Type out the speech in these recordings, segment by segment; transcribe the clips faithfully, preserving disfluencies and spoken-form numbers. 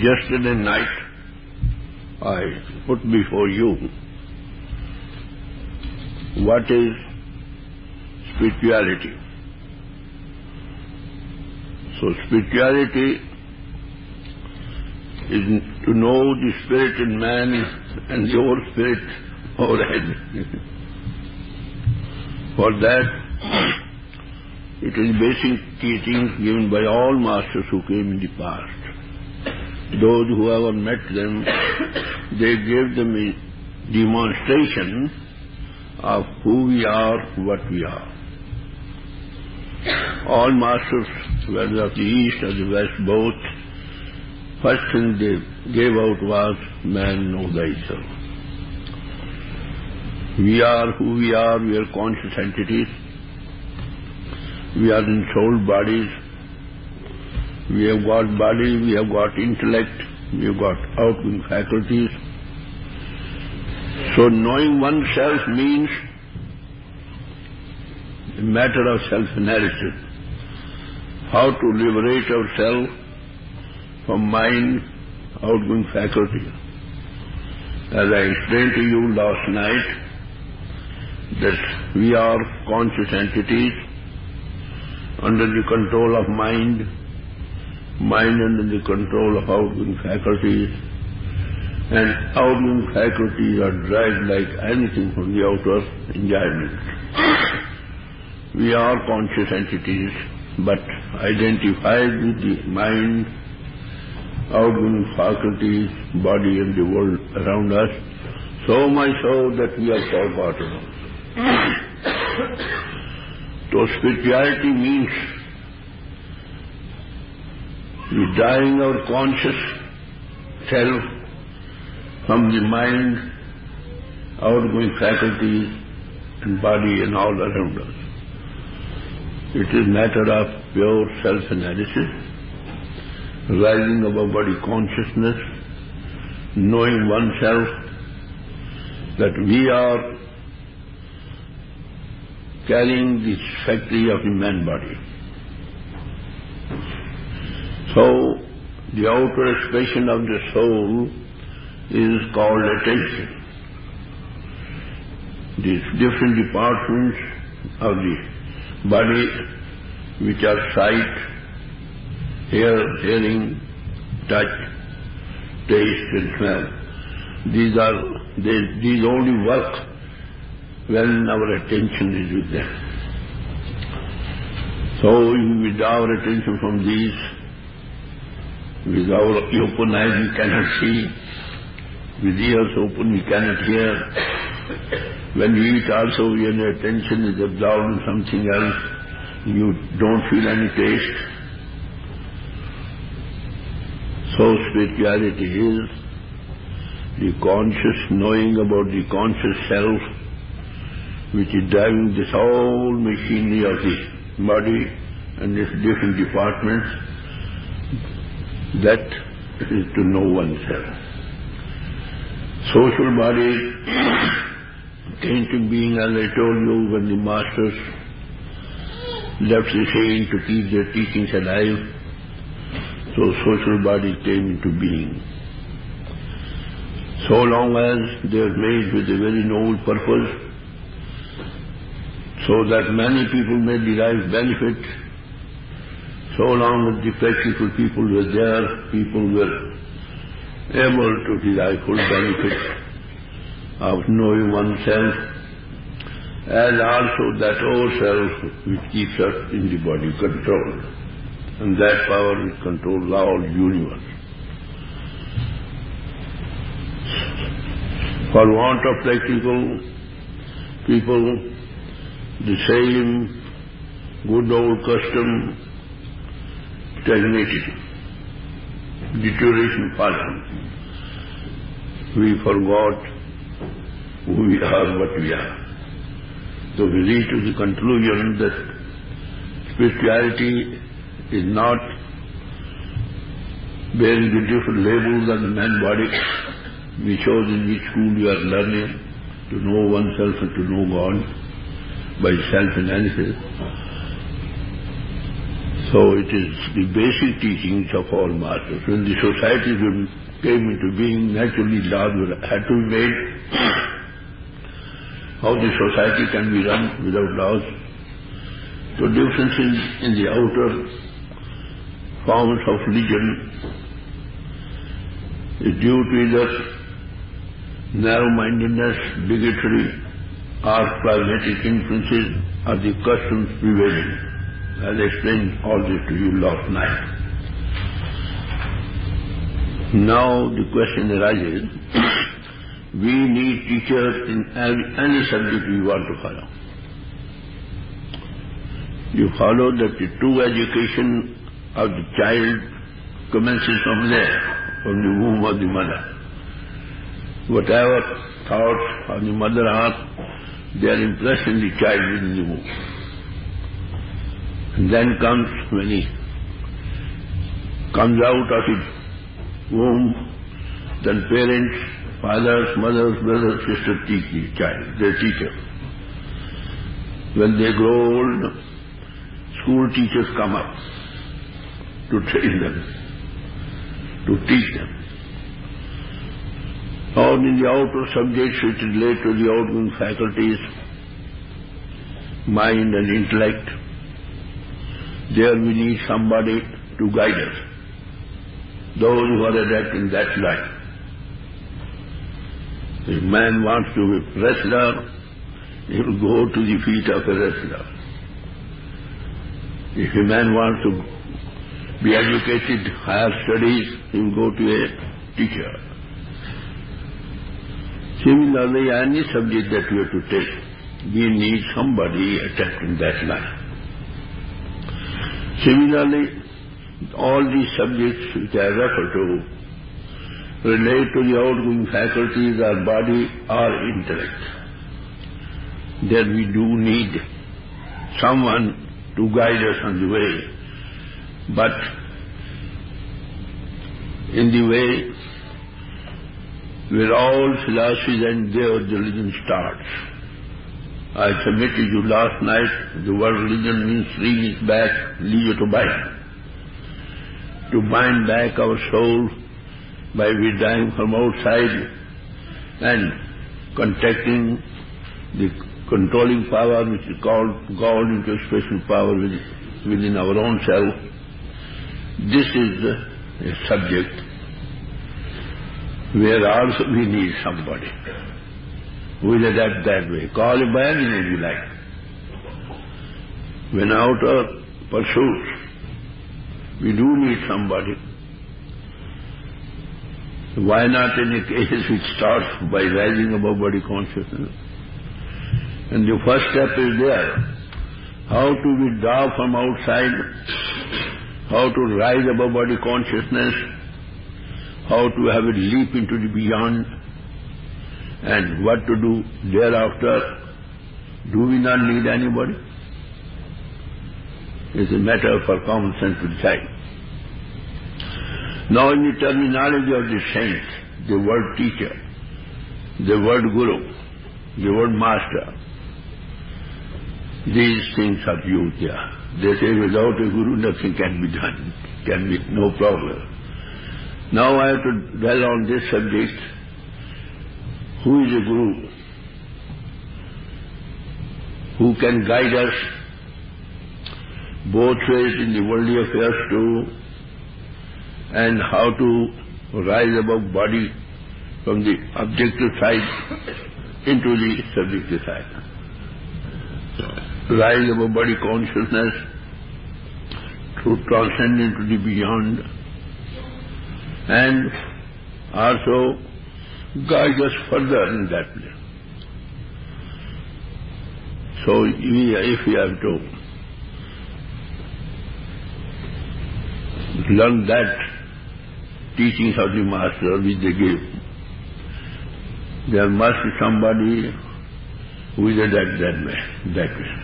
Yesterday night I put before you what is spirituality. So spirituality is to know the spirit in man and your spirit overhead. For that, it is basic teachings given by all masters who came in the past. Those who ever met them, they gave them a demonstration of who we are, what we are. All masters, whether of the East or the West, both, first thing they gave out was, man, know thyself. We are who we are, we are conscious entities. We are in soul bodies. We have got body, we have got intellect, we have got outgoing faculties. So knowing oneself means a matter of self-analysis. How to liberate ourselves from mind, outgoing faculty. As I explained to you last night, that we are conscious entities under the control of mind, mind under the control of outgoing faculties, and outgoing faculties are derived like anything from the outer enjoyment. We are conscious entities, but identified with the mind, outgoing faculties, body and the world around us, so much so that we are forgotten. So spirituality means withdrawing our conscious self from the mind, outgoing faculties and body and all around us. It is matter of pure self-analysis, rising above body consciousness, knowing oneself that we are carrying this factory of the man body. So, the outer expression of the soul is called attention. These different departments of the body, which are sight, hear, hearing, touch, taste and smell, these are, they, these only work when our attention is with them. So, with our attention from these, with our open eyes we cannot see, with ears open we cannot hear. When we eat also, when your attention is absorbed in something else, you don't feel any taste. So spirituality is the conscious knowing about the conscious self, which is driving this whole machinery of the body and its different departments. That is to know oneself. Social bodies came to being, as I told you, when the masters left the saying to keep their teachings alive. So social bodies came into being. So long as they are made with a very noble purpose, so that many people may derive benefit, so long as the practical people were there, people were able to derive full benefit of knowing oneself, and also that ourself which keeps us in the body controlled. And that power which controls all the universe. For want of practical people, the same good old custom stagnated. Deterioration followed. We forgot who we are, what we are. So we reach to the conclusion that spirituality is not bearing the different labels of the man body. We chose in which school we are learning to know oneself and to know God by self-analysis. So So it is the basic teachings of all masters. When the society came into being, naturally laws had to be made. How the society can be run without laws? So differences in the outer forms of religion is due to either narrow-mindedness, bigotry, or pragmatic influences, or the customs prevailing. I explained all this to you last night. Now the question arises, we need teachers in any subject we want to follow. You follow that the true education of the child commences from there, from the womb of the mother. Whatever thoughts of the mother heart, they are impressed in the child within the womb. And then comes, when he comes out of his womb, then parents, fathers, mothers, brothers, sisters teach the child, they teach him. When they grow old, school teachers come up to train them, to teach them. Or in the outer subjects which relate to the outgoing faculties, mind and intellect, there we need somebody to guide us, those who are adept in that line. If a man wants to be wrestler, he will go to the feet of a wrestler. If a man wants to be educated, higher studies, he will go to a teacher. Similarly, any subject that we have to take, we need somebody adept in that line. Similarly, all these subjects which I refer to relate to the outgoing faculties, our body, our intellect. There we do need someone to guide us on the way, but in the way where all philosophies and their religion starts. I submitted you last night, the word religion means ring is back, leisure to bind. To bind back our soul by withdrawing from outside and contacting the controlling power which is called God into a special power within our own self. This is a subject where also we need somebody who is adept that way. Call it by any name you like. When outer pursuits, we do need somebody. Why not in a case which starts by rising above body consciousness? And the first step is there. How to withdraw from outside, how to rise above body consciousness, how to have a leap into the beyond, and what to do thereafter. Do we not need anybody? It's a matter for common sense to decide. Now in the terminology of the saints, the word teacher, the word guru, the word master, these things are used here. They say without a guru nothing can be done, can be no problem. Now I have to dwell on this subject. Who is a guru? Who can guide us both ways in the worldly affairs too, and how to rise above body from the objective side into the subjective side. Rise above body consciousness to transcend into the beyond, and also guide us further in that place. So we, if we have to learn that teachings of the Master which they give, there must be somebody who is that, that way, that way.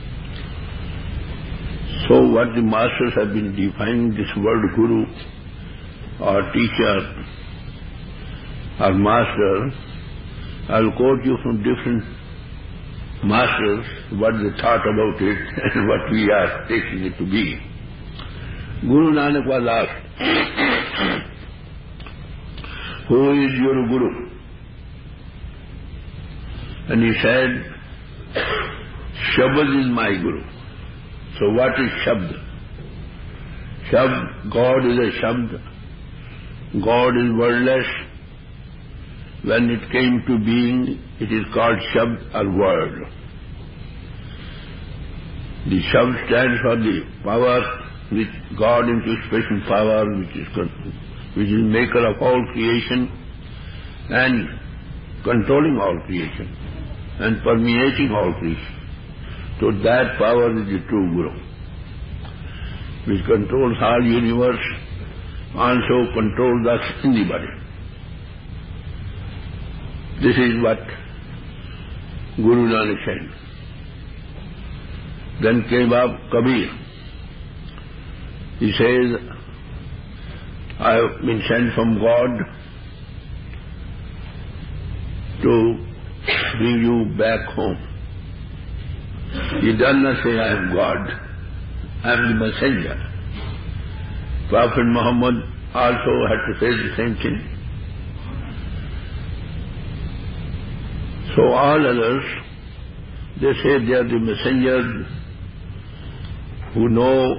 So what the Masters have been defining this word Guru or teacher or Master, I'll quote you from different Masters what they thought about it and what we are taking it to be. Guru Nanak was asked, who is your Guru? And he said, Shabad is my Guru. So what is Shabd? Shabd, God is a Shabd. God is wordless. When it came to being, it is called Shabd or word. The Shabd stands for the power with God into expression power, which is which is maker of all creation and controlling all creation and permeating all creation. So that power is the true Guru, which controls all universe, also controls us in the body. This is what Guru Nanak said. Then came up Kabir. He says, I have been sent from God to bring you back home. He does not say, I am God. I am the messenger. Prophet Muhammad also had to say the same thing. So all others, they say they are the messengers who know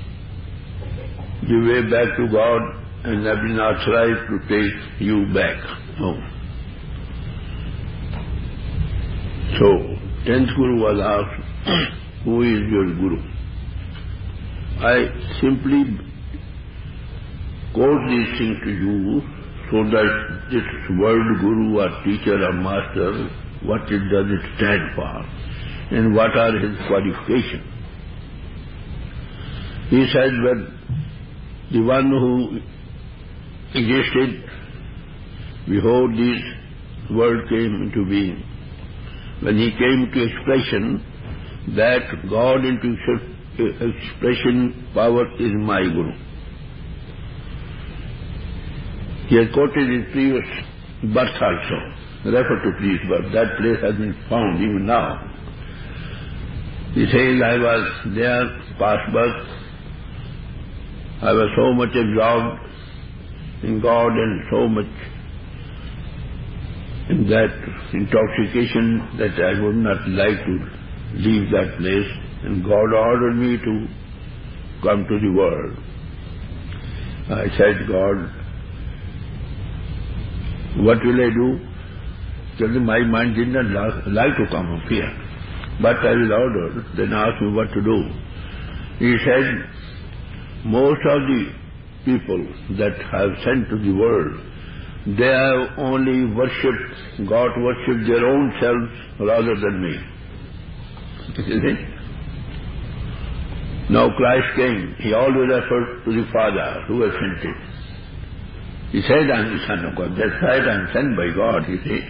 the way back to God and have been authorized to take you back home. So, tenth Guru was asked, who is your Guru? I simply quote these things to you so that this word Guru or teacher or master, what it does it stand for and what are his qualifications. He said that the one who existed before this world came into being, when he came to expression, that God into expression power is my Guru. He has quoted his previous birth also, refer to previous birth. That place has been found even now. He says, I was there, past birth. I was so much absorbed in God and so much in that intoxication that I would not like to leave that place. And God ordered me to come to the world. I said, God, what will I do? Because my mind did not like to come up here. But I was ordered, then asked me what to do. He said, most of the people that have sent to the world, they have only worshipped, God worshipped their own selves rather than me. Isn't it? Now Christ came, he always referred to the Father who has sent him. He said, I am the Son of God. That's right, I am sent by God, he said.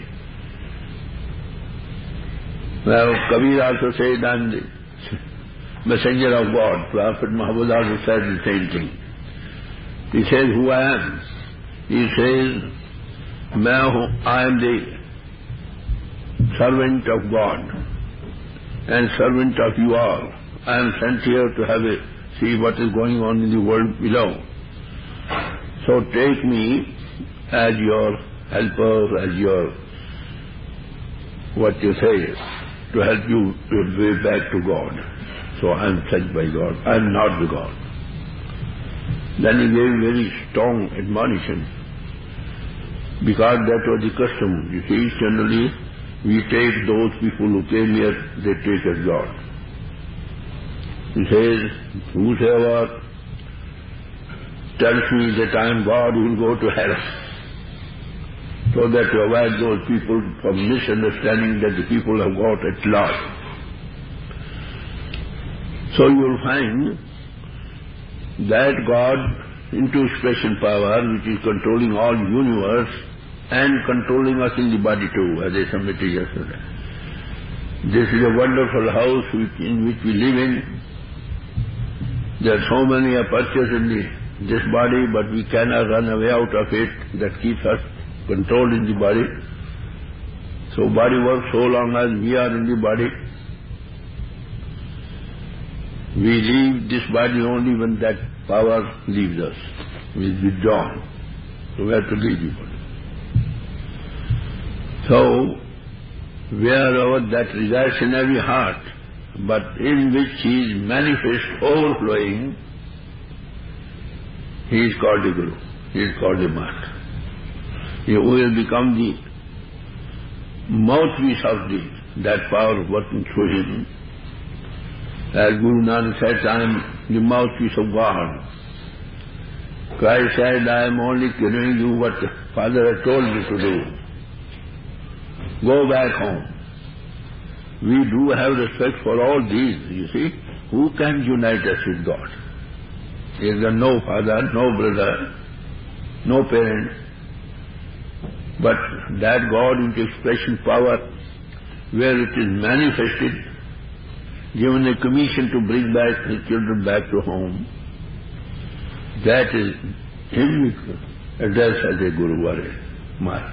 Now Kabir also said, I am the messenger of God. Prophet Muhammad also said the same thing. He says, who I am? He says, I am the servant of God and servant of you all. I am sent here to have a see what is going on in the world below. So take me as your helper, as your, what you say, to help you your way back to God. So I am sent by God. I am not the God. Then he gave very strong admonition, because that was the custom. You see, generally we take those people who came here, they take as God. He says, whosoever tells me that I am God will go to hell. So that to avoid those people from misunderstanding that the people have got at last. So you will find that God into expression power, which is controlling all universe and controlling us in the body too, as I submitted yesterday. This is a wonderful house which, in which we live in. There are so many apertures in the, this body, but we cannot run away out of it. That keeps us controlled in the body. So body works so long as we are in the body. We leave this body only when that power leaves us, is withdrawn. So we have to leave the body. So, wherever that resides in every heart, but in which he is manifest, overflowing, he is called the Guru, he is called the Master. He will become the mouthpiece of the, that power working through him. As Guru Nanak said, I am the mouthpiece of God. Christ said, I am only giving you what the Father has told me to do. Go back home. We do have respect for all these, you see. Who can unite us with God? There is no father, no brother, no parent. But that God into expression power, where it is manifested, given a commission to bring back his children back to home, that is him we address as a Guru or a Master.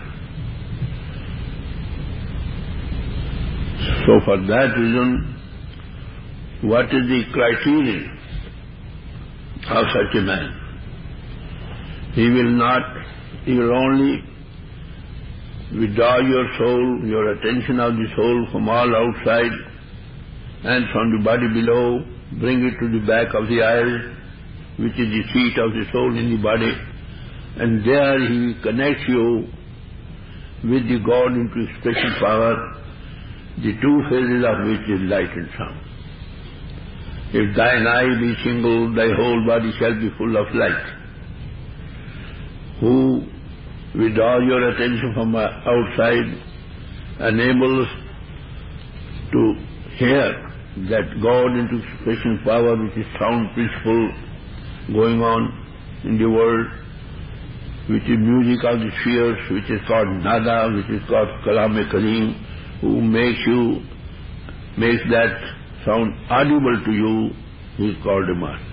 So for that reason, what is the criterion of such a man? He will not, he will only withdraw your soul, your attention of the soul from all outside and from the body below, bring it to the back of the eyes, which is the seat of the soul in the body, and there he connects you with the God into expression power, the two phases of which is light and sound. If thine eye be single, thy whole body shall be full of light. Who, with all your attention from outside, enables to hear that God into expression power, which is sound principle going on in the world, which is music of the spheres, which is called nada, which is called kalam-e-kareem, who makes you, makes that sound audible to you, he is called a Master.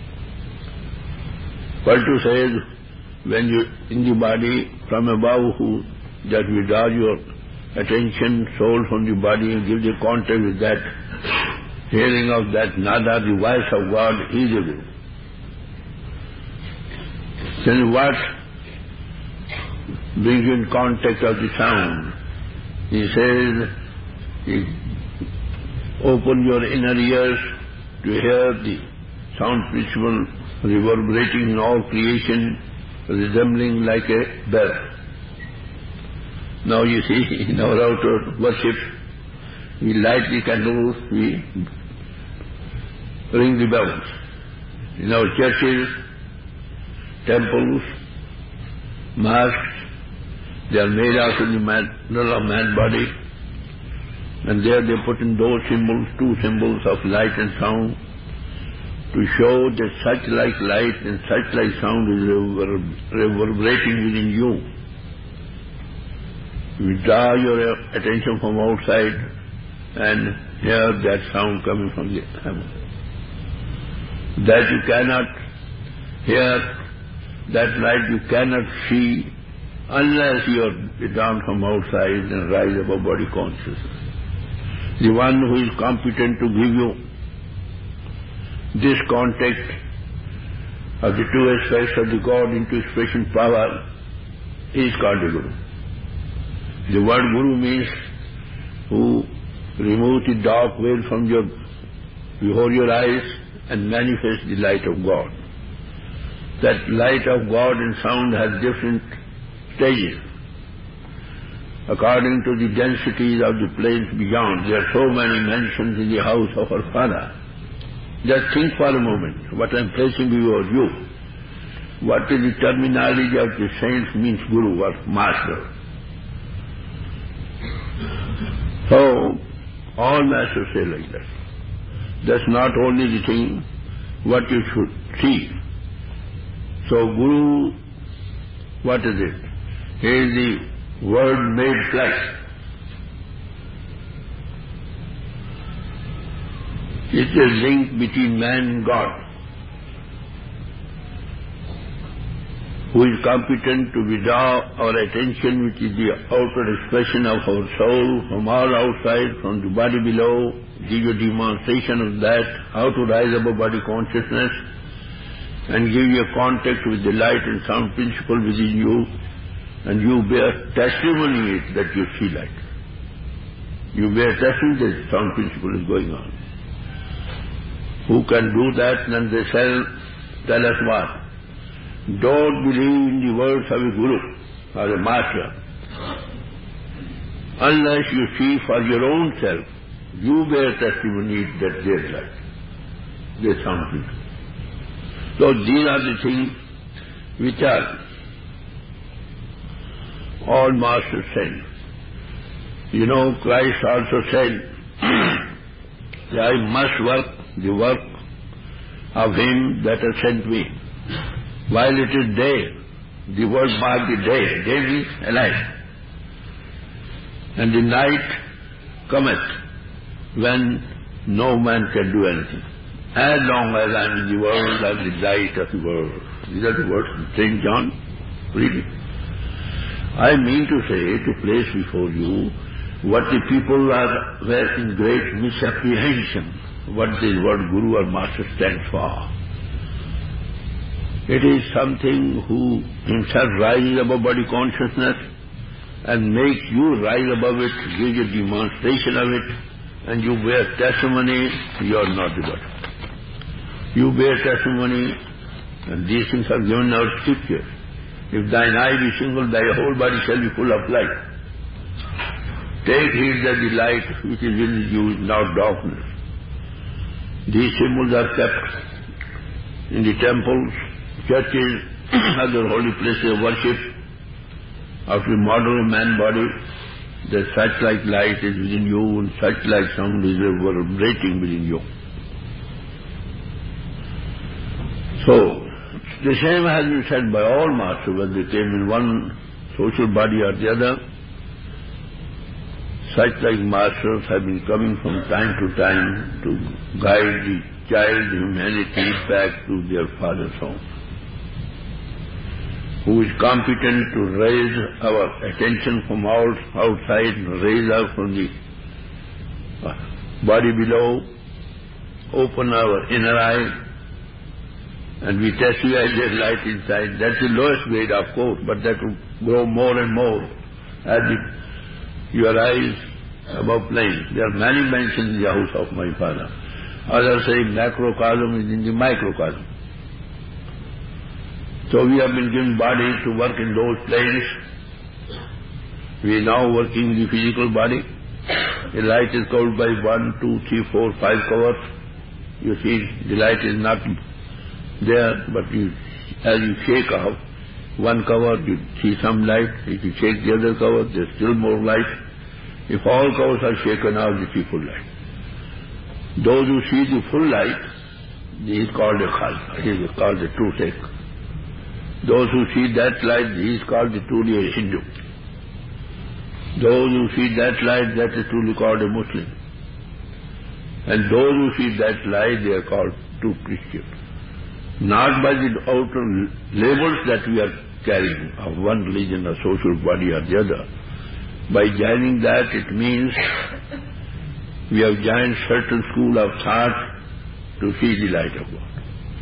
Paltu says, when you, in the body, from above, who just withdraw your attention, soul from the body and give the contact with that, hearing of that nada, the voice of God, is a Guru. Then what brings you in contact of the sound? He says, he open your inner ears to hear the sound principle reverberating in all creation, resembling like a bell. Now you see, in our outer worship, we light the candles, we ring the bells. In our churches, temples, mosques, they are made out of the manner of man body, and there they put in those symbols, two symbols of light and sound, to show that such like light and such like sound is reverberating within you. Withdraw your attention from outside and hear that sound coming from the heaven. That you cannot hear, that light you cannot see unless you are withdrawn from outside and rise above body consciousness. The one who is competent to give you this contact of the two aspects of the God into expression power is called a Guru. The word Guru means who removes the dark veil from your, before your eyes and manifests the light of God. That light of God and sound has different stages. According to the densities of the planes beyond, there are so many mansions in the house of our Father. Just think for a moment what I am placing before you. What is the terminology of the saints means Guru or Master. So, all masters say like that. That's not only the thing what you should see. So Guru, what is it? He is the Word made flesh. It is a link between man and God, who is competent to withdraw our attention, which is the outer expression of our soul, from all outside, from the body below, give you demonstration of that, how to rise above body consciousness, and give you a contact with the light and sound principle within you, and you bear testimony that you see light. You bear testimony that sound principle is going on. Who can do that? Then they tell, tell us what? Don't believe in the words of a guru or a master unless you see for your own self. You bear testimony that there is light. There is sound principle. So these are the things which are all masters said. You know, Christ also said, I must work the work of him that has sent me. While it is day, the word mark the day. Day means alive. And the night cometh when no man can do anything. As long as I am in the world, I am the light of the world. These are the words of Saint John. Read it. I mean to say, to place before you, what the people are were in great misapprehension, what the word Guru or Master stands for. It is something who himself rises above body consciousness and makes you rise above it, gives you demonstration of it, and you bear testimony, you are not the body. You bear testimony, and these things are given in our scripture. If thine eye be single, thy whole body shall be full of light. Take heed that the light which is in you is not darkness. These symbols are kept in the temples, churches, other holy places of worship. After the model of man body, that such like light is within you and such like sound is vibrating within you. So, the same has been said by all masters when they came in one social body or the other. Such like masters have been coming from time to time to guide the child humanity back to their father's home, who is competent to raise our attention from out, outside, raise us from the body below, open our inner eye, and we testify there's light inside. That's the lowest grade, of course, but that will grow more and more as it, your eyes above plane. There are many mansions in the house of my father. Others say macrocosm is in the microcosm. So we have been given bodies to work in those planes. We are now working in the physical body. The light is covered by one, two, three, four, five covers. You see, the light is not there, but you, as you shake off one cover, you see some light. If you shake the other cover, there's still more light. If all covers are shaken off, you see full light. Those who see the full light, he is called a khalsa. He is called a true Sikh. Those who see that light, he is called the truly a Hindu. Those who see that light, that is truly called a Muslim. And those who see that light, they are called true Christian. Not by the outer labels that we are carrying of one religion or social body or the other. By joining that, it means we have joined certain school of thought to see the light of God.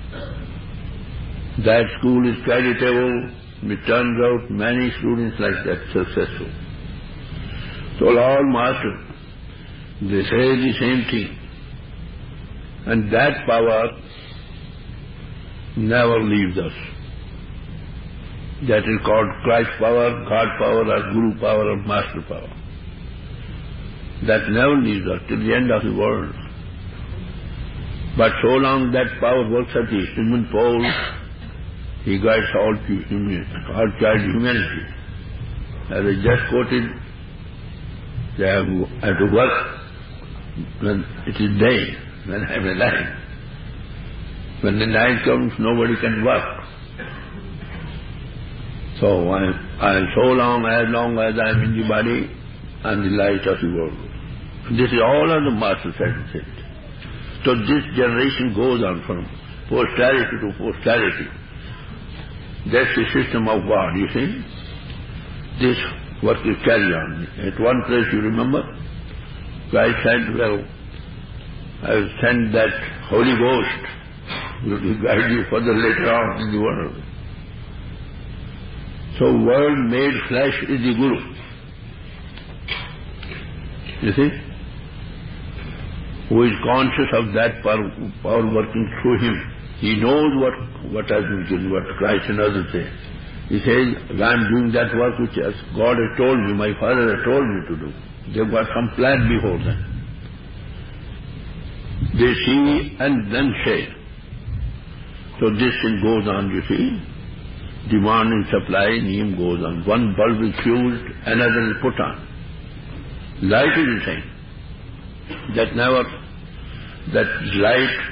That school is creditable. It turns out many students like that successful. So all masters, they say the same thing. And that power never leaves us. That is called Christ power, God power, or Guru power, or Master power. That never leaves us till the end of the world. But so long that power works at the human pole, he guides all humanity, all child humanity. As I just quoted, they have, have to work when it is day, when I am alive. When the night comes, nobody can work. So I, I am so long, as long as I am in the body, I am the light of the world. This is all of the masters had said. So this generation goes on from posterity to posterity. That's the system of God, you see. This work is carried on. At one place, you remember, Christ said, well, I will send that Holy Ghost will guide you further later on in the world. So Word made flesh is the Guru. You see? Who is conscious of that power, power working through him. He knows what, what has been given, what Christ and others say. He says, I am doing that work which God has told me, my Father has told me to do. They've got some plan before them. They see and then say. So this thing goes on, you see. Demand and supply, name goes on. One bulb is fused, another is put on. Light is the same. That never, that light,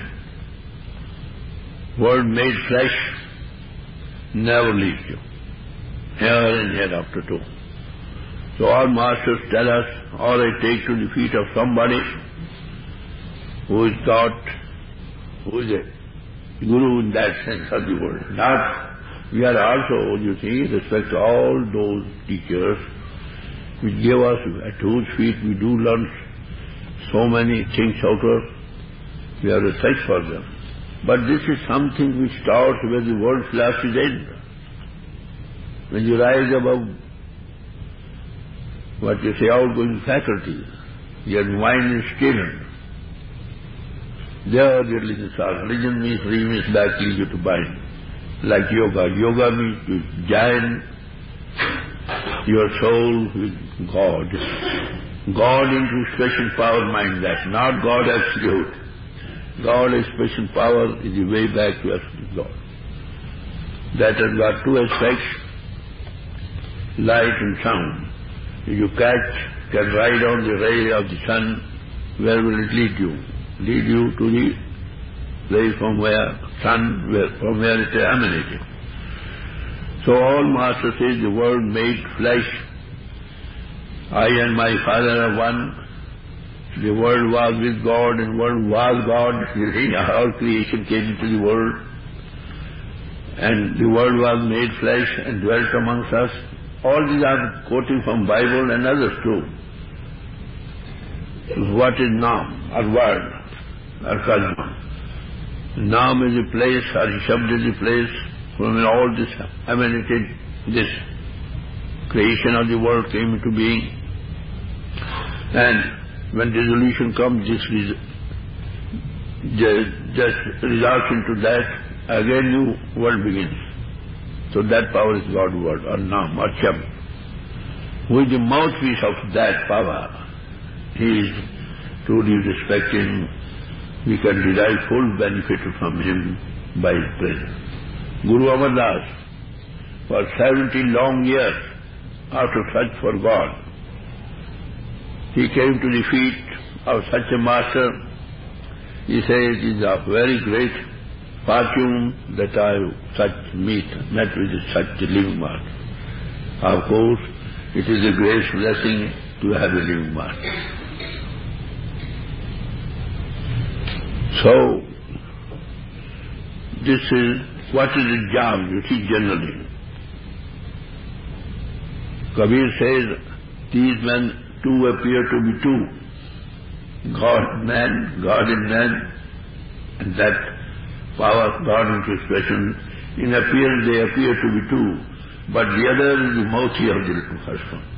Word made flesh, never leaves you. Here and hereafter too. So all masters tell us, all I take to the feet of somebody who is taught, who is a Guru in that sense of the word. Not, we are also, you see, respect all those teachers which give us, at whose feet we do learn so many things out of. We have respect for them. But this is something which starts where the world flashes in. When you rise above what you say, outgoing faculties, your mind is stilled. There religions are. Religion means remits back leave you to bind. Like yoga. Yoga means to join your soul with God. God into special power mind that, not God absolute. God as special power is the way back to absolute God. That has got two aspects, light and sound. If you catch, can ride on the ray of the sun, where will it lead you? Lead you to the ray from where sun, where, from where it emanated. So all Master says the Word made flesh. I and my Father are one. The Word was with God and Word was God. You see, all creation came into the world. And the Word was made flesh and dwelt amongst us. All these are quoting from Bible and others too. What is Naam, or word, or kalma? Naam is a place, or Shabd is a place from all this emanated, this creation of the world came into being. And when dissolution comes, this res- just, just results into that, again new world begins. So that power is God's word, or Naam, or Shabd. Who is the mouthpiece of that power? He is truly respecting. We can derive full benefit from him by his presence. Guru Amar Das, for seventy long years, after search for God, he came to the feet of such a master. He says, it is a very great fortune that I such meet, met with such a living master. Of course, it is a great blessing to have a living master. So, this is, what is the job, you see, generally. Kabir says, these men two appear to be two. God, man, God in man, and that power, God into expression. In appearance they appear to be two, but the other is the mouthpiece of the first one.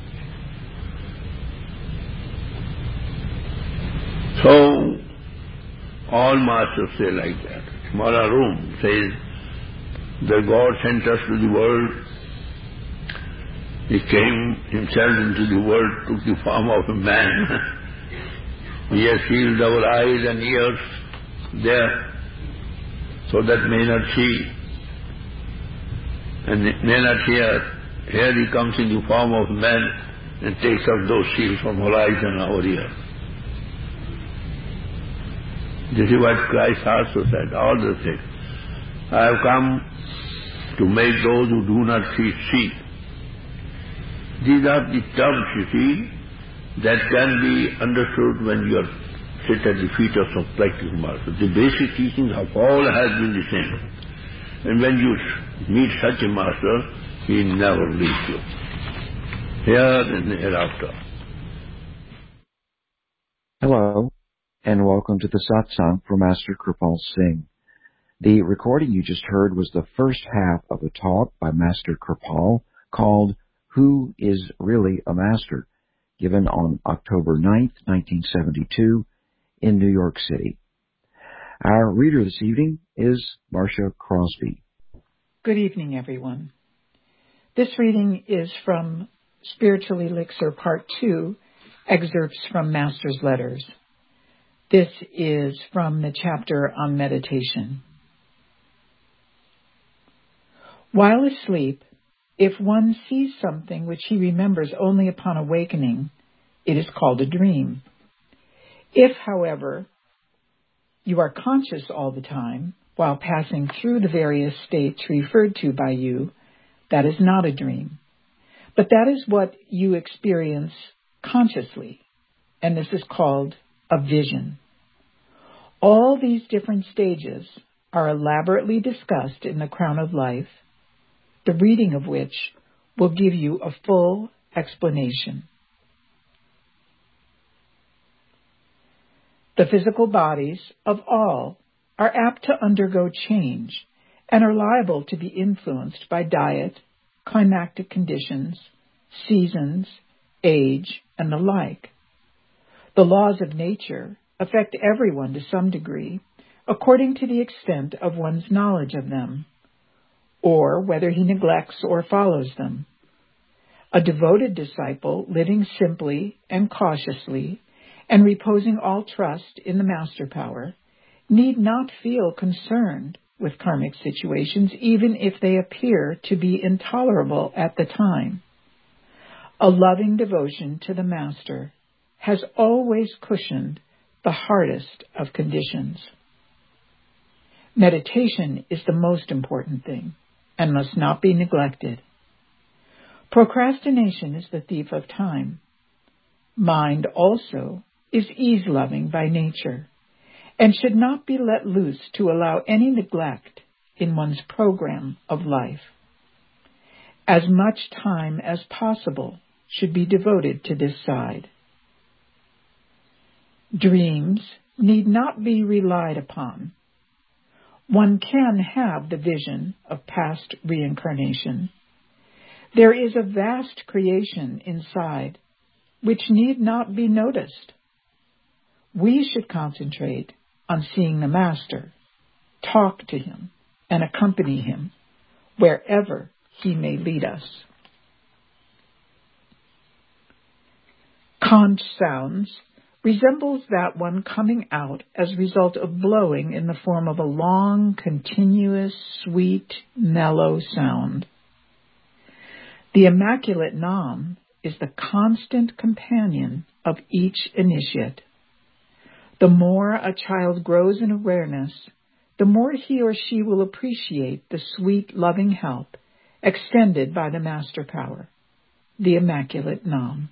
So, all masters say like that. Mara Rum says that God sent us to the world. He came himself into the world, took the form of a man. He has sealed our eyes and ears there, so that may not see and may not hear. Here he comes in the form of man and takes off those seals from our eyes and our ears. This is what Christ also said, all the things. I have come to make those who do not see, see. These are the terms, you see, that can be understood when you are sit at the feet of some practical master. The basic teachings of all has been the same. And when you meet such a master, he never leaves you. Here and hereafter. Hello, and welcome to the satsang for Master Kripal Singh. The recording you just heard was the first half of a talk by Master Kirpal called Who is Really a Master?, given on October ninth, nineteen seventy-two, in New York City. Our reader this evening is Marcia Crosby. Good evening, everyone. This reading is from Spiritual Elixir Part two, excerpts from Master's Letters. This is from the chapter on meditation. While asleep, if one sees something which he remembers only upon awakening, it is called a dream. If, however, you are conscious all the time while passing through the various states referred to by you, that is not a dream. But that is what you experience consciously, and this is called a vision. All these different stages are elaborately discussed in the Crown of Life, the reading of which will give you a full explanation. The physical bodies of all are apt to undergo change and are liable to be influenced by diet, climatic conditions, seasons, age, and the like. The laws of nature affect everyone to some degree, according to the extent of one's knowledge of them, or whether he neglects or follows them. A devoted disciple, living simply and cautiously, and reposing all trust in the Master Power, need not feel concerned with karmic situations, even if they appear to be intolerable at the time. A loving devotion to the Master has always cushioned the hardest of conditions. Meditation is the most important thing and must not be neglected. Procrastination is the thief of time. Mind also is ease-loving by nature and should not be let loose to allow any neglect in one's program of life. As much time as possible should be devoted to this side. Dreams need not be relied upon. One can have the vision of past reincarnation. There is a vast creation inside which need not be noticed. We should concentrate on seeing the Master, talk to him, and accompany him wherever he may lead us. Conch sounds resembles that one coming out as a result of blowing in the form of a long, continuous, sweet, mellow sound. The Immaculate Nam is the constant companion of each initiate. The more a child grows in awareness, the more he or she will appreciate the sweet, loving help extended by the Master Power, the Immaculate Nam.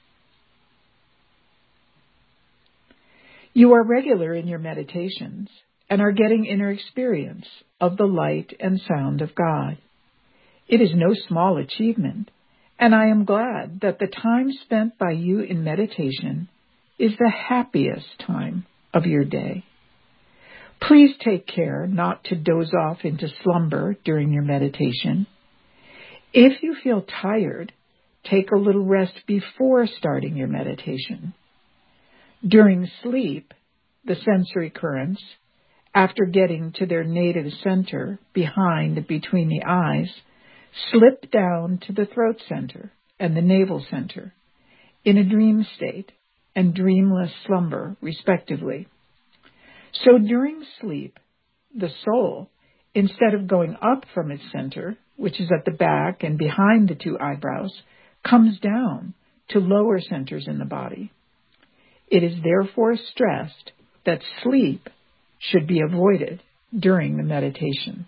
You are regular in your meditations and are getting inner experience of the light and sound of God. It is no small achievement, and I am glad that the time spent by you in meditation is the happiest time of your day. Please take care not to doze off into slumber during your meditation. If you feel tired, take a little rest before starting your meditation. During sleep, the sensory currents, after getting to their native center behind between the eyes, slip down to the throat center and the navel center in a dream state and dreamless slumber, respectively. So during sleep, the soul, instead of going up from its center, which is at the back and behind the two eyebrows, comes down to lower centers in the body. It is therefore stressed that sleep should be avoided during the meditation.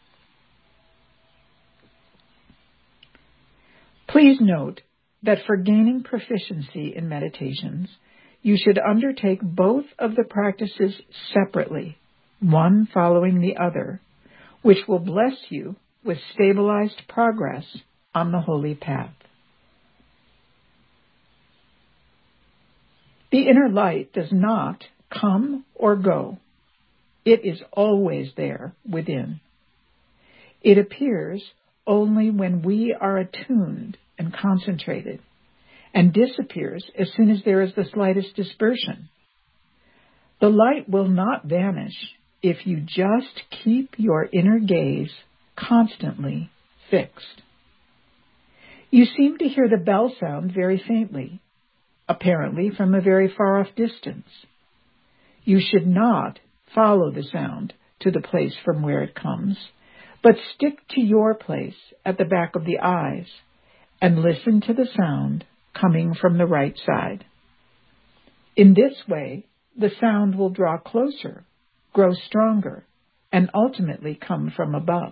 Please note that for gaining proficiency in meditations, you should undertake both of the practices separately, one following the other, which will bless you with stabilized progress on the holy path. The inner light does not come or go. It is always there within. It appears only when we are attuned and concentrated, and disappears as soon as there is the slightest dispersion. The light will not vanish if you just keep your inner gaze constantly fixed. You seem to hear the bell sound very faintly, apparently from a very far off distance. You should not follow the sound to the place from where it comes, but stick to your place at the back of the eyes and listen to the sound coming from the right side. In this way, the sound will draw closer, grow stronger, and ultimately come from above.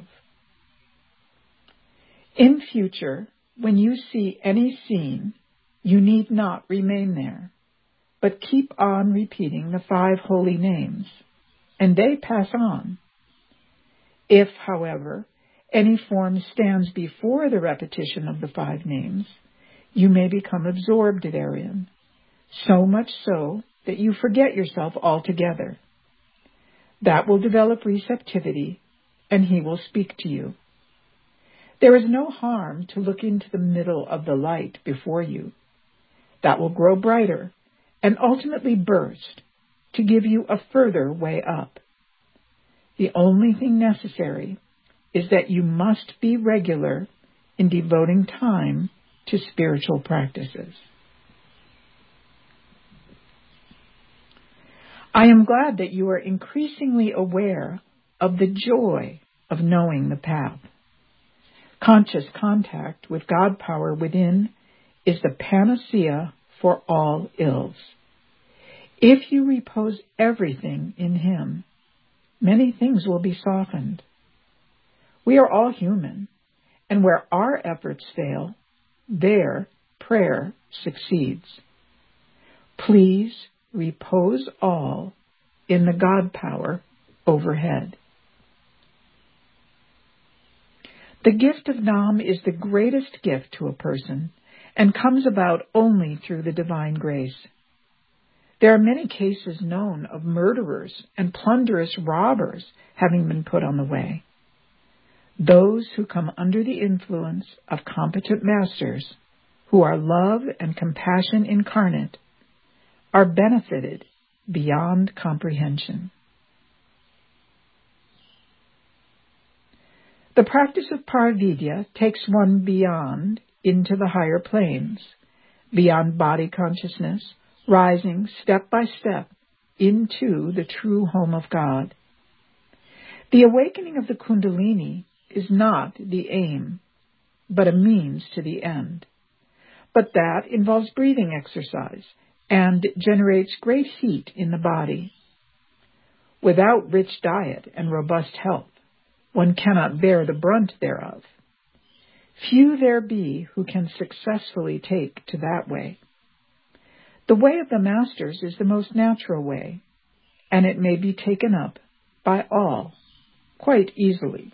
In future, when you see any scene, you need not remain there, but keep on repeating the five holy names, and they pass on. If, however, any form stands before the repetition of the five names, you may become absorbed therein, so much so that you forget yourself altogether. That will develop receptivity, and he will speak to you. There is no harm to look into the middle of the light before you. That will grow brighter and ultimately burst to give you a further way up. The only thing necessary is that you must be regular in devoting time to spiritual practices. I am glad that you are increasingly aware of the joy of knowing the path. Conscious contact with God power within is the panacea for all ills. If you repose everything in Him, many things will be softened. We are all human, and where our efforts fail, there prayer succeeds. Please repose all in the God power overhead. The gift of Nam is the greatest gift to a person and comes about only through the divine grace. There are many cases known of murderers and plunderous robbers having been put on the way. Those who come under the influence of competent masters, who are love and compassion incarnate, are benefited beyond comprehension. The practice of Paravidya takes one beyond into the higher planes, beyond body consciousness, rising step by step into the true home of God. The awakening of the Kundalini is not the aim, but a means to the end. But that involves breathing exercise and generates great heat in the body. Without rich diet and robust health, one cannot bear the brunt thereof. Few there be who can successfully take to that way. The way of the masters is the most natural way, and it may be taken up by all quite easily.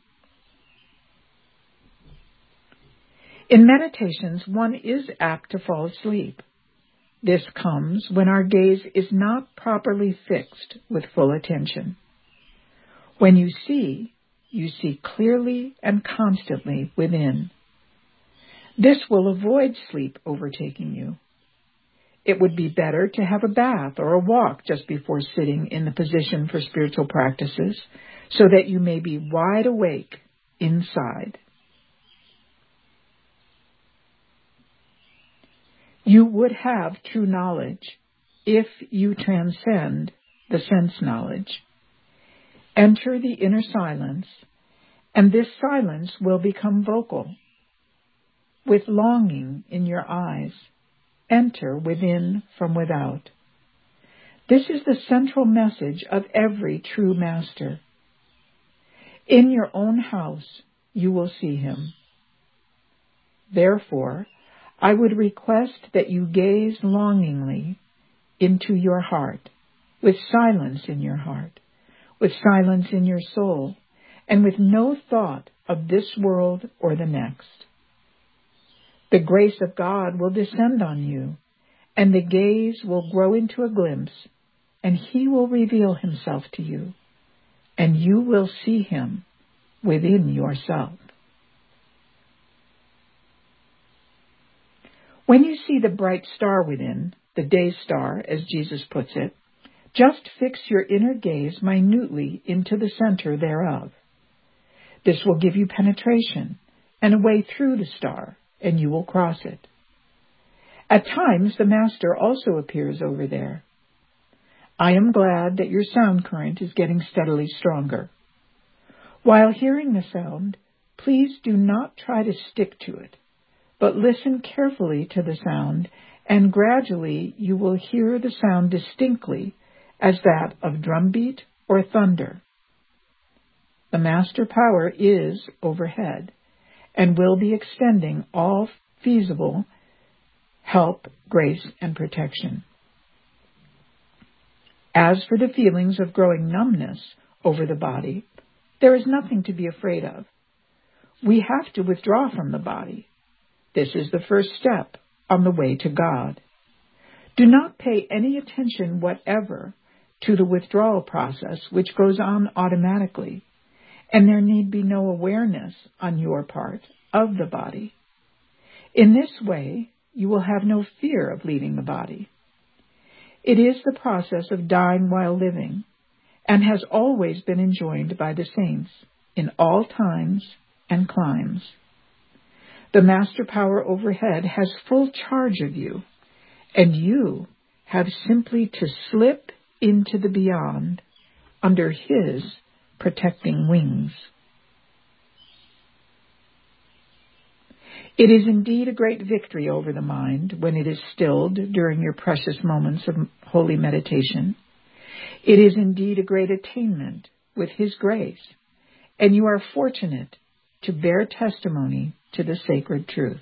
In meditations, one is apt to fall asleep. This comes when our gaze is not properly fixed with full attention. When you see, you see clearly and constantly within. This will avoid sleep overtaking you. It would be better to have a bath or a walk just before sitting in the position for spiritual practices, so that you may be wide awake inside. You would have true knowledge if you transcend the sense knowledge. Enter the inner silence, and this silence will become vocal. With longing in your eyes, enter within from without. This is the central message of every true master. In your own house, you will see him. Therefore, I would request that you gaze longingly into your heart, with silence in your heart, with silence in your soul, and with no thought of this world or the next. The grace of God will descend on you, and the gaze will grow into a glimpse, and He will reveal Himself to you, and you will see him within yourself. When you see the bright star within, the day star, as Jesus puts it, just fix your inner gaze minutely into the center thereof. This will give you penetration and a way through the star, and you will cross it. At times, the Master also appears over there. I am glad that your sound current is getting steadily stronger. While hearing the sound, please do not try to stick to it, but listen carefully to the sound, and gradually you will hear the sound distinctly as that of drumbeat or thunder. The Master Power is overhead and will be extending all feasible help, grace, and protection. As for the feelings of growing numbness over the body, there is nothing to be afraid of. We have to withdraw from the body. This is the first step on the way to God. Do not pay any attention whatever to the withdrawal process, which goes on automatically, and there need be no awareness on your part of the body. In this way, you will have no fear of leaving the body. It is the process of dying while living, and has always been enjoined by the saints in all times and climes. The Master Power overhead has full charge of you, and you have simply to slip into the beyond under his protecting wings. It is indeed a great victory over the mind when it is stilled during your precious moments of holy meditation. It is indeed a great attainment with his grace, and you are fortunate to bear testimony to the sacred truth.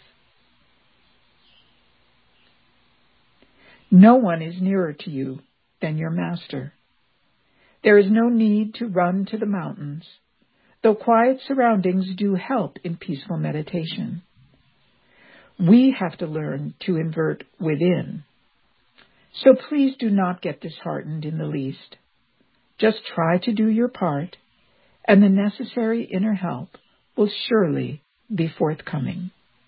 No one is nearer to you than your Master. There is no need to run to the mountains, though quiet surroundings do help in peaceful meditation. We have to learn to invert within. So please do not get disheartened in the least. Just try to do your part, and the necessary inner help will surely be forthcoming.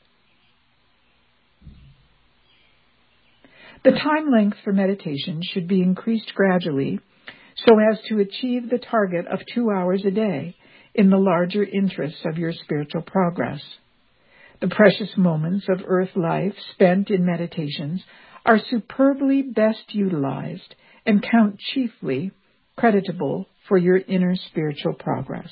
The time length for meditation should be increased gradually so as to achieve the target of two hours a day in the larger interests of your spiritual progress. The precious moments of earth life spent in meditations are superbly best utilized and count chiefly creditable for your inner spiritual progress.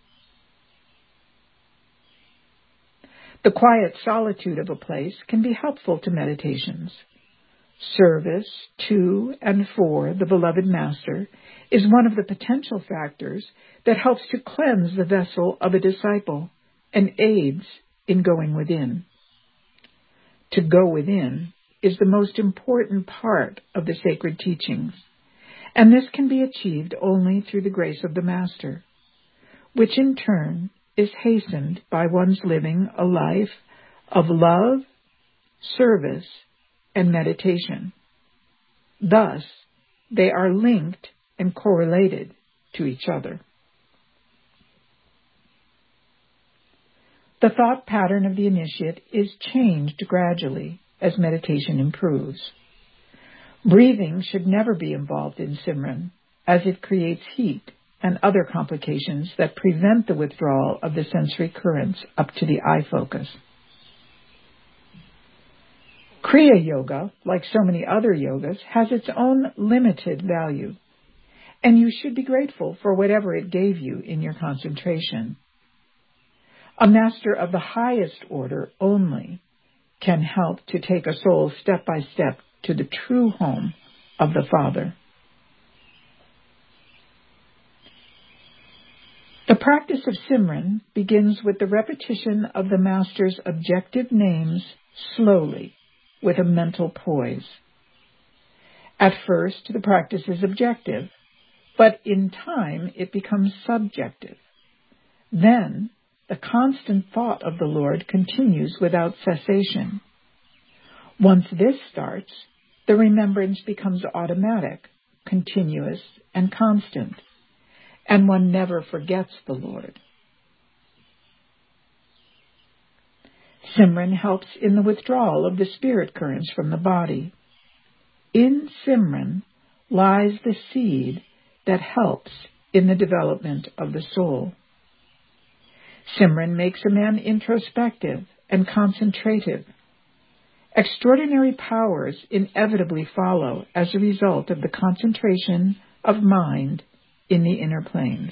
The quiet solitude of a place can be helpful to meditations. Service to and for the beloved Master is one of the potential factors that helps to cleanse the vessel of a disciple and aids in going within. To go within is the most important part of the sacred teachings, and this can be achieved only through the grace of the Master, which in turn is hastened by one's living a life of love, service, and meditation. Thus, they are linked and correlated to each other. The thought pattern of the initiate is changed gradually as meditation improves. Breathing should never be involved in Simran, as it creates heat and other complications that prevent the withdrawal of the sensory currents up to the eye focus. Kriya Yoga, like so many other yogas, has its own limited value, and you should be grateful for whatever it gave you in your concentration. A master of the highest order only can help to take a soul step by step to the true home of the Father. The practice of Simran begins with the repetition of the Master's objective names slowly, with a mental poise. At first, the practice is objective, but in time it becomes subjective. Then, the constant thought of the Lord continues without cessation. Once this starts, the remembrance becomes automatic, continuous, and constant, and one never forgets the Lord. Simran helps in the withdrawal of the spirit currents from the body. In Simran lies the seed that helps in the development of the soul. Simran makes a man introspective and concentrative. Extraordinary powers inevitably follow as a result of the concentration of mind in the inner planes.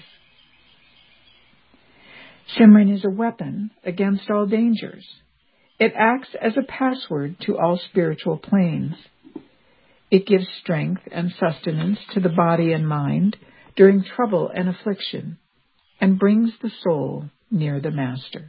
Simran is a weapon against all dangers. It acts as a password to all spiritual planes. It gives strength and sustenance to the body and mind during trouble and affliction, and brings the soul near the Master.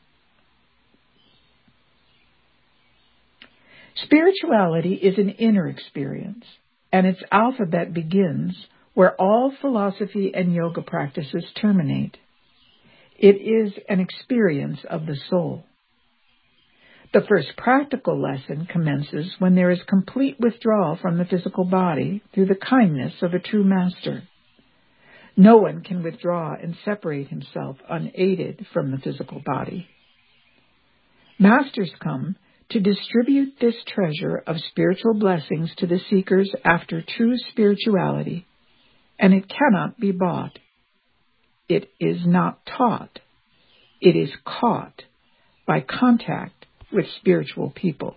Spirituality is an inner experience, and its alphabet begins where all philosophy and yoga practices terminate. It is an experience of the soul. The first practical lesson commences when there is complete withdrawal from the physical body through the kindness of a true master. No one can withdraw and separate himself unaided from the physical body. Masters come to distribute this treasure of spiritual blessings to the seekers after true spirituality, and it cannot be bought. It is not taught. It is caught by contact with spiritual people.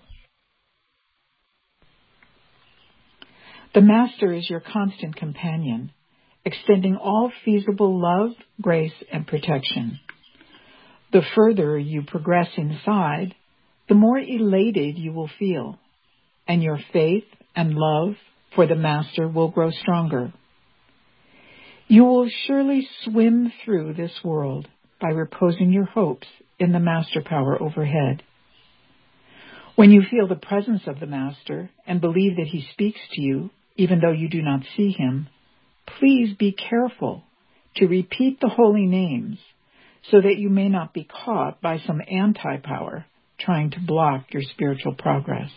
The Master is your constant companion, extending all feasible love, grace, and protection. The further you progress inside, the more elated you will feel, and your faith and love for the Master will grow stronger. You will surely swim through this world by reposing your hopes in the Master power overhead. When you feel the presence of the Master and believe that he speaks to you, even though you do not see him, please be careful to repeat the holy names so that you may not be caught by some anti-power trying to block your spiritual progress.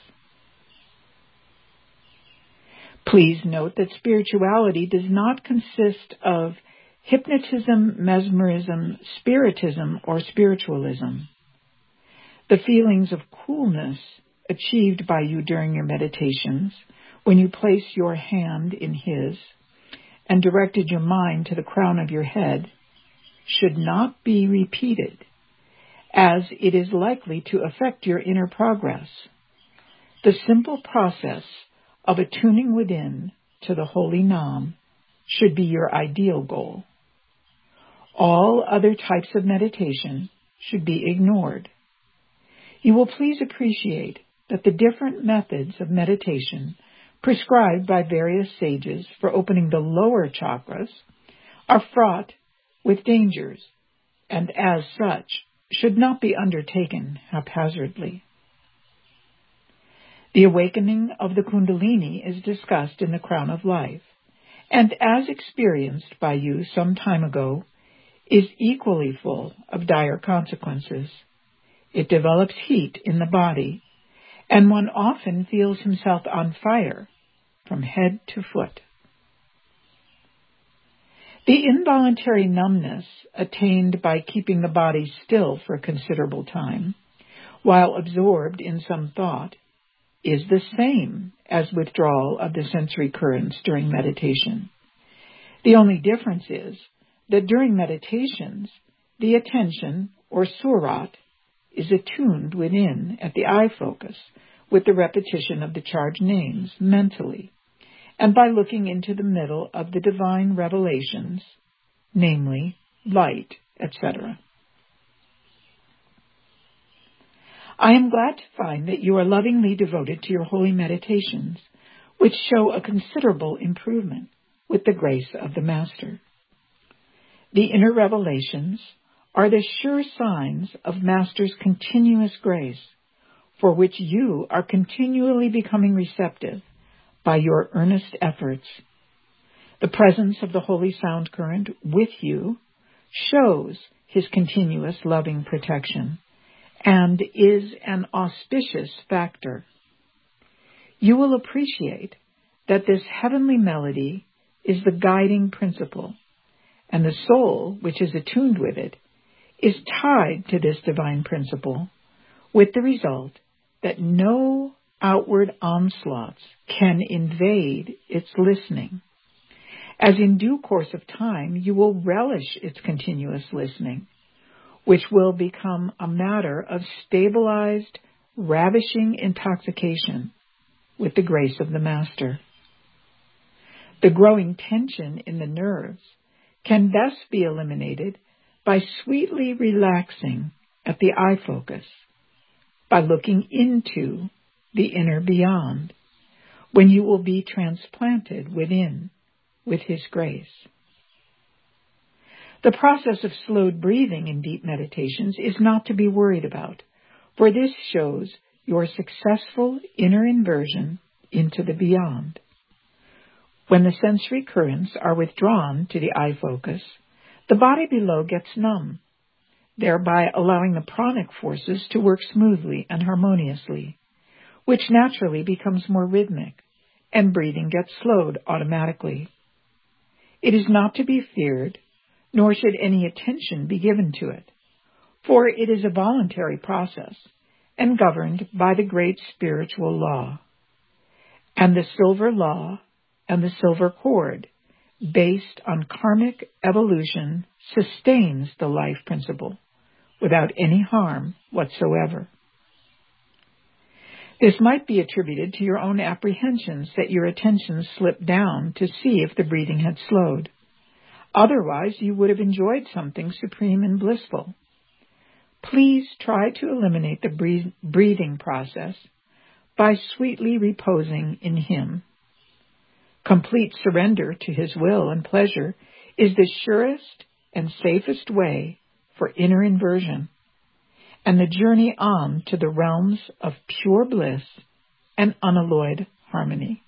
Please note that spirituality does not consist of hypnotism, mesmerism, spiritism, or spiritualism. The feelings of coolness achieved by you during your meditations, when you place your hand in his and directed your mind to the crown of your head, should not be repeated, as it is likely to affect your inner progress. The simple process of attuning within to the holy Nam should be your ideal goal. All other types of meditation should be ignored. You will please appreciate that the different methods of meditation prescribed by various sages for opening the lower chakras are fraught with dangers, and as such should not be undertaken haphazardly. The awakening of the Kundalini is discussed in the Crown of Life, and as experienced by you some time ago, is equally full of dire consequences. It develops heat in the body, and one often feels himself on fire from head to foot. The involuntary numbness attained by keeping the body still for a considerable time, while absorbed in some thought, is the same as withdrawal of the sensory currents during meditation. The only difference is that during meditations, the attention, or surat, is attuned within at the eye focus with the repetition of the charged names mentally, and by looking into the middle of the divine revelations, namely light, et cetera. I am glad to find that you are lovingly devoted to your holy meditations, which show a considerable improvement with the grace of the Master. The inner revelations are the sure signs of Master's continuous grace, for which you are continually becoming receptive by your earnest efforts. The presence of the holy sound current with you shows his continuous loving protection and is an auspicious factor. You will appreciate that this heavenly melody is the guiding principle, and the soul, which is attuned with it, is tied to this divine principle, with the result that no outward onslaughts can invade its listening, as in due course of time you will relish its continuous listening, which will become a matter of stabilized, ravishing intoxication with the grace of the Master. The growing tension in the nerves can thus be eliminated by sweetly relaxing at the eye focus, by looking into the inner beyond, when you will be transplanted within with His grace. The process of slowed breathing in deep meditations is not to be worried about, for this shows your successful inner inversion into the beyond. When the sensory currents are withdrawn to the eye focus, the body below gets numb, thereby allowing the pranic forces to work smoothly and harmoniously, which naturally becomes more rhythmic, and breathing gets slowed automatically. It is not to be feared, nor should any attention be given to it, for it is a voluntary process and governed by the great spiritual law. And the silver law and the silver cord, based on karmic evolution, sustains the life principle without any harm whatsoever. This might be attributed to your own apprehensions that your attention slipped down to see if the breathing had slowed. Otherwise, you would have enjoyed something supreme and blissful. Please try to eliminate the breathing process by sweetly reposing in Him. Complete surrender to His will and pleasure is the surest and safest way for inner inversion and the journey on to the realms of pure bliss and unalloyed harmony.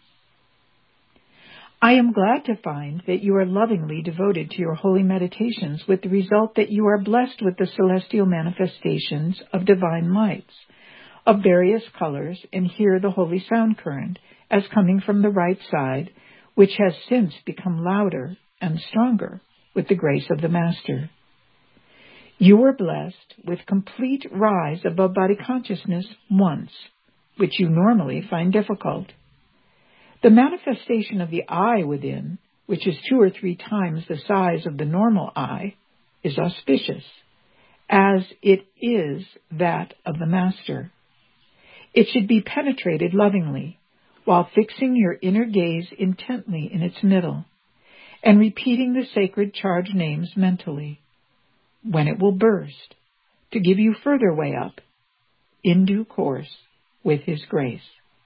I am glad to find that you are lovingly devoted to your holy meditations, with the result that you are blessed with the celestial manifestations of divine lights of various colors, and hear the holy sound current as coming from the right side, which has since become louder and stronger with the grace of the Master. You were blessed with complete rise above body consciousness once, which you normally find difficult. The manifestation of the eye within, which is two or three times the size of the normal eye, is auspicious, as it is that of the Master. It should be penetrated lovingly, while fixing your inner gaze intently in its middle, and repeating the sacred charge names mentally, when it will burst, to give you further way up, in due course, with His grace.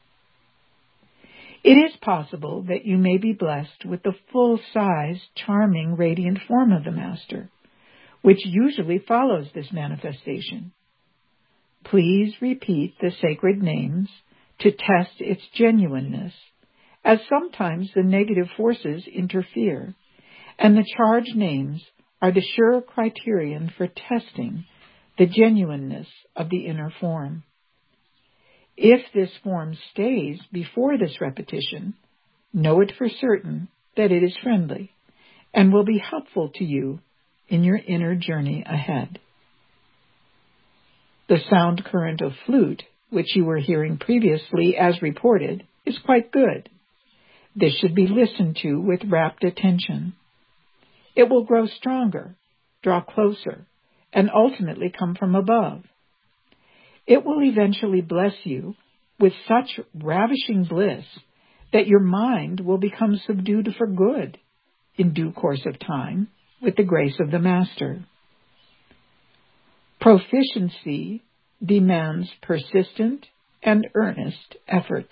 It is possible that you may be blessed with the full-size, charming, radiant form of the Master, which usually follows this manifestation. Please repeat the sacred names to test its genuineness, as sometimes the negative forces interfere, and the charge names are the sure criterion for testing the genuineness of the inner form. If this form stays before this repetition, know it for certain that it is friendly and will be helpful to you in your inner journey ahead. The sound current of flute, which you were hearing previously as reported, is quite good. This should be listened to with rapt attention. It will grow stronger, draw closer, and ultimately come from above. It will eventually bless you with such ravishing bliss that your mind will become subdued for good in due course of time with the grace of the Master. Proficiency demands persistent and earnest efforts.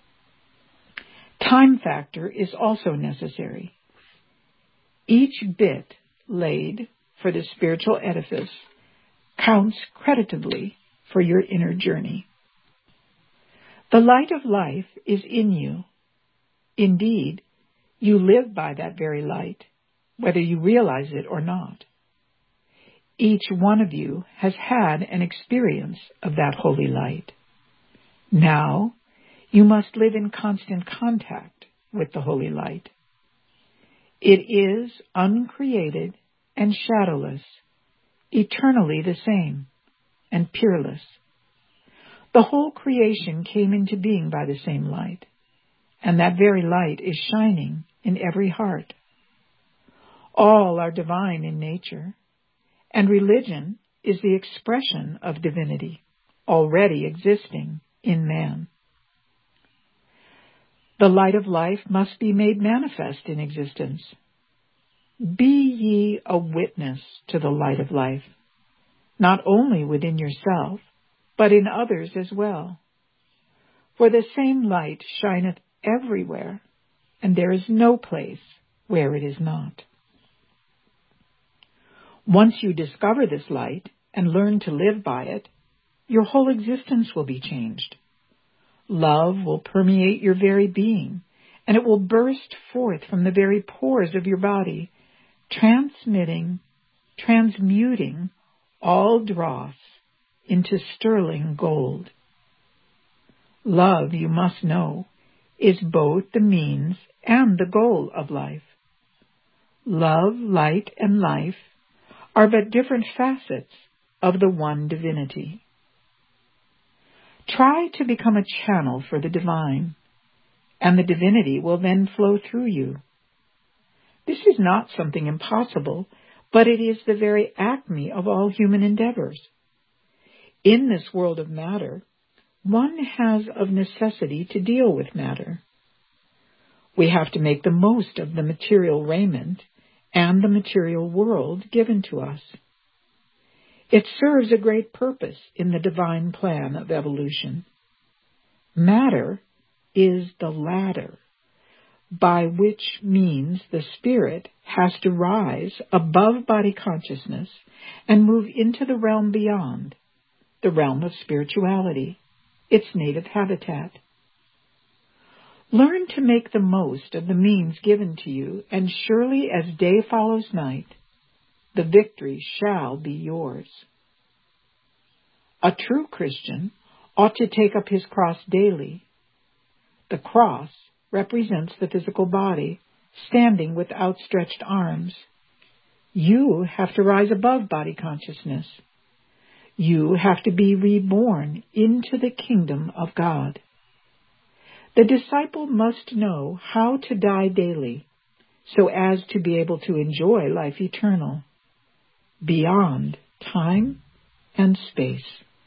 Time factor is also necessary. Each bit laid for the spiritual edifice counts creditably for your inner journey. The light of life is in you. Indeed, you live by that very light, whether you realize it or not. Each one of you has had an experience of that holy light. Now, you must live in constant contact with the holy light. It is uncreated and shadowless, eternally the same and peerless. The whole creation came into being by the same light, and that very light is shining in every heart. All are divine in nature, and religion is the expression of divinity already existing in man. The light of life must be made manifest in existence. Be ye a witness to the light of life, not only within yourself, but in others as well. For the same light shineth everywhere, and there is no place where it is not. Once you discover this light and learn to live by it, your whole existence will be changed. Love will permeate your very being, and it will burst forth from the very pores of your body, transmitting, transmuting all dross into sterling gold. Love, you must know, is both the means and the goal of life. Love, light, and life are but different facets of the one divinity. Try to become a channel for the divine, and the divinity will then flow through you. This is not something impossible, but it is the very acme of all human endeavors. In this world of matter, one has of necessity to deal with matter. We have to make the most of the material raiment and the material world given to us. It serves a great purpose in the divine plan of evolution. Matter is the ladder by which means the spirit has to rise above body consciousness and move into the realm beyond, the realm of spirituality, its native habitat. Learn to make the most of the means given to you, and surely as day follows night, the victory shall be yours. A true Christian ought to take up his cross daily. The cross represents the physical body, standing with outstretched arms. You have to rise above body consciousness. You have to be reborn into the kingdom of God. The disciple must know how to die daily, so as to be able to enjoy life eternal, beyond time and space.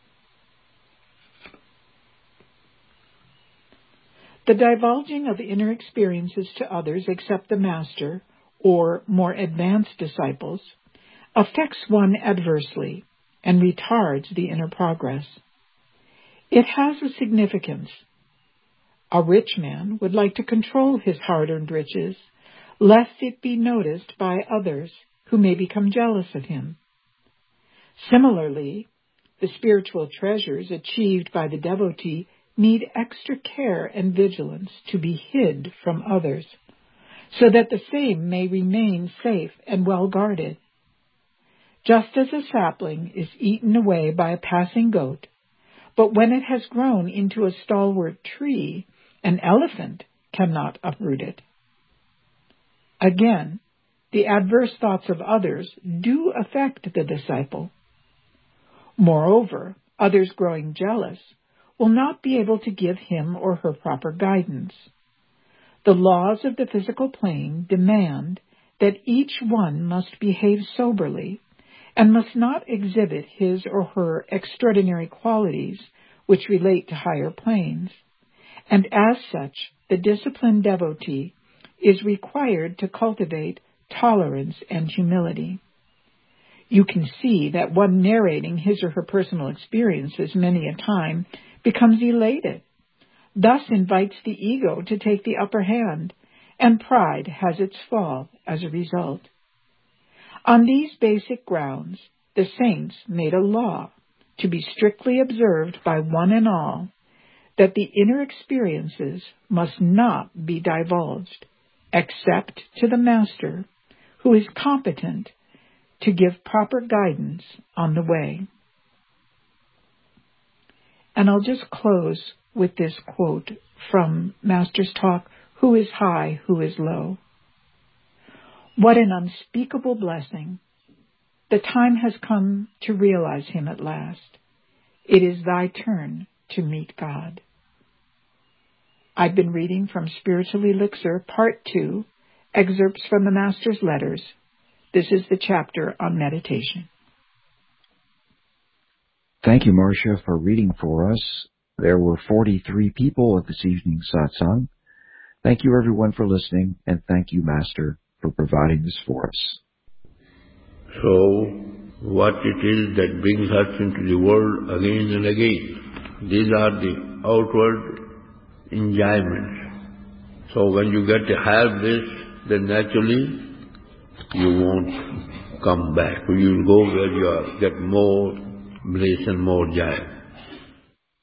The divulging of inner experiences to others except the Master, or more advanced disciples, affects one adversely and retards the inner progress. It has a significance. A rich man would like to control his hard-earned riches, lest it be noticed by others who may become jealous of him. Similarly, the spiritual treasures achieved by the devotee need extra care and vigilance to be hid from others, so that the same may remain safe and well guarded. Just as a sapling is eaten away by a passing goat, but when it has grown into a stalwart tree, an elephant cannot uproot it. Again, the adverse thoughts of others do affect the disciple. Moreover, others growing jealous will not be able to give him or her proper guidance. The laws of the physical plane demand that each one must behave soberly and must not exhibit his or her extraordinary qualities which relate to higher planes, and as such, the disciplined devotee is required to cultivate tolerance and humility. You can see that one narrating his or her personal experiences many a time becomes elated, thus invites the ego to take the upper hand, and pride has its fall as a result. On these basic grounds, the saints made a law to be strictly observed by one and all, that the inner experiences must not be divulged, except to the Master, who is competent to give proper guidance on the way. And I'll just close with this quote from Master's talk, Who is High, Who is Low? What an unspeakable blessing. The time has come to realize him at last. It is thy turn to meet God. I've been reading from Spiritual Elixir, Part two, excerpts from the Master's Letters. This is the chapter on meditation. Thank you, Marcia, for reading for us. There were forty-three people at this evening's satsang. Thank you, everyone, for listening, and thank you, Master, for providing this for us. So, what it is that brings us into the world again and again, these are the outward enjoyments. So when you get to have this, then naturally you won't come back. You will go where you are, get more bliss and more joy.